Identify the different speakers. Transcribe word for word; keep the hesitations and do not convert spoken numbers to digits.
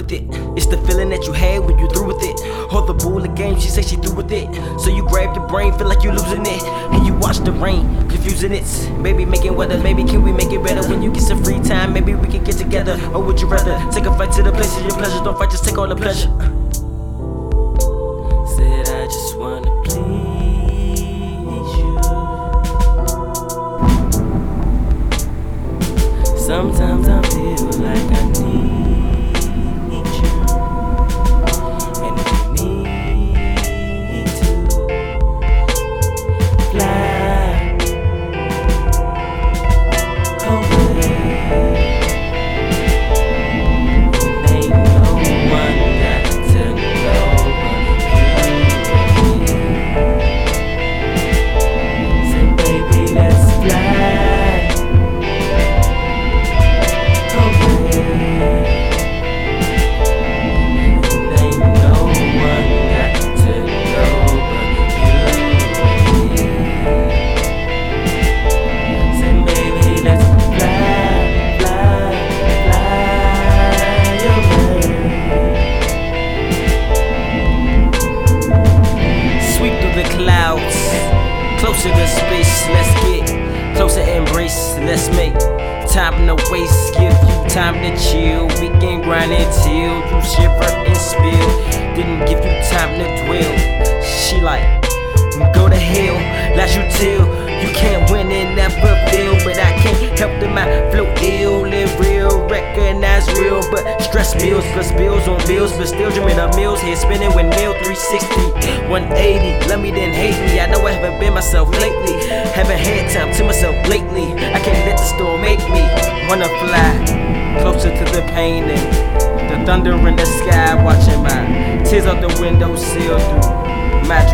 Speaker 1: with it. It's the feeling that you had when you through with it. Hold the bull the game, she say she through with it. So you grab the brain, feel like you losing it, and you watch the rain, confusing it. Maybe making weather, maybe can we make it better? When you get some free time, maybe we can get together. Or would you rather take a flight to the places your pleasure? Don't fight, just take all the pleasure. Said I just wanna please you. Sometimes I feel like I need you, and if you need to fly away, ain't no one got to know but you. Say, baby, let's fly. Closer to space, let's get closer, embrace, let's make time no waste, give you time to chill. We can grind until you shiver and spill. Didn't give you time to dwell. She like, go to hell, last you till you can't win and never feel. But I can't help them, I flow ill, live real, recognize real. But stress bills, plus bills on bills, but still dreaming of meals. Here spinning with meal three sixty, one eighty. Love me then hate me. I know I haven't been myself lately. Haven't had time to myself lately. I can't let the storm make me wanna fly closer to the pain and the thunder in the sky. Watching my tears out the window sill through my